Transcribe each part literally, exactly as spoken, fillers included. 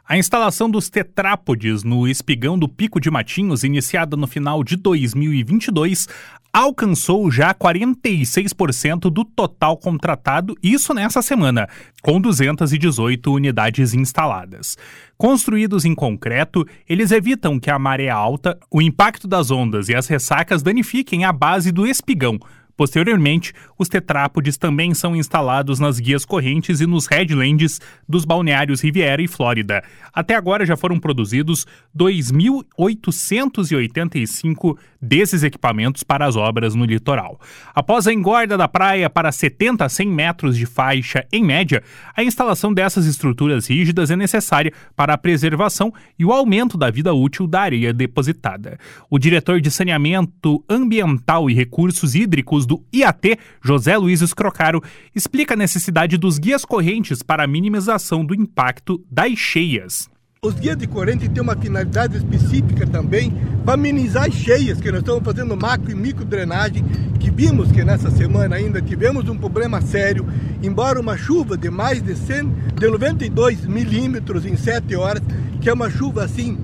A instalação dos tetrápodes no espigão do Pico de Matinhos, iniciada no final de dois mil e vinte e dois, alcançou já quarenta e seis por cento do total contratado, isso nessa semana, com duzentas e dezoito unidades instaladas. Construídos em concreto, eles evitam que a maré alta, o impacto das ondas e as ressacas danifiquem a base do espigão. Posteriormente, os tetrápodes também são instalados nas guias correntes e nos headlands dos balneários Riviera e Flórida. Até agora já foram produzidos dois mil oitocentos e oitenta e cinco desses equipamentos para as obras no litoral. Após a engorda da praia para setenta a cem metros de faixa em média, a instalação dessas estruturas rígidas é necessária para a preservação e o aumento da vida útil da areia depositada. O diretor de Saneamento Ambiental e Recursos Hídricos do I A T, José Luiz Escrocaro, explica a necessidade dos guias correntes para a minimização do impacto das cheias. Os guias de corrente têm uma finalidade específica também para minimizar as cheias, que nós estamos fazendo macro e micro drenagem, que vimos que nessa semana ainda tivemos um problema sério, embora uma chuva de mais de, cem, de noventa e dois milímetros em sete horas, que é uma chuva assim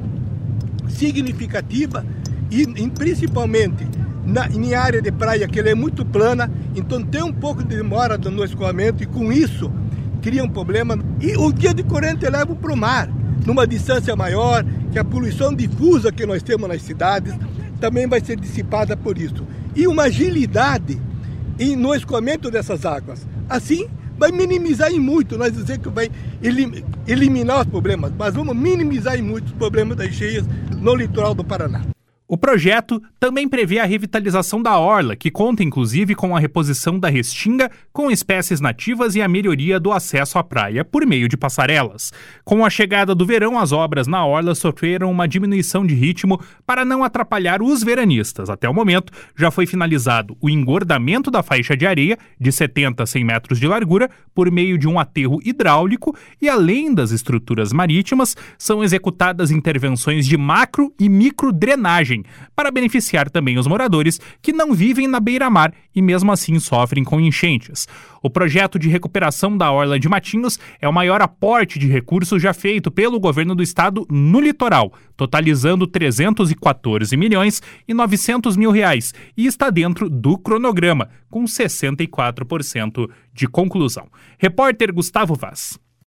significativa e, e principalmente Na, em área de praia que ela é muito plana, então tem um pouco de demora no escoamento e com isso cria um problema. E o guia de corrente leva para o mar, numa distância maior, que a poluição difusa que nós temos nas cidades também vai ser dissipada por isso. E uma agilidade em, no escoamento dessas águas. Assim, vai minimizar em muito, nós dizer que vai elim, eliminar os problemas, mas vamos minimizar em muito os problemas das cheias no litoral do Paraná. O projeto também prevê a revitalização da orla, que conta inclusive com a reposição da restinga com espécies nativas e a melhoria do acesso à praia por meio de passarelas. Com a chegada do verão, as obras na orla sofreram uma diminuição de ritmo para não atrapalhar os veranistas. Até o momento, já foi finalizado o engordamento da faixa de areia de setenta a cem metros de largura por meio de um aterro hidráulico e, além das estruturas marítimas, são executadas intervenções de macro e micro drenagem para beneficiar também os moradores que não vivem na beira-mar e mesmo assim sofrem com enchentes. O projeto de recuperação da Orla de Matinhos é o maior aporte de recursos já feito pelo governo do estado no litoral, totalizando trezentos e quatorze milhões e novecentos mil reais e está dentro do cronograma, com sessenta e quatro por cento de conclusão. Repórter Gustavo Vaz.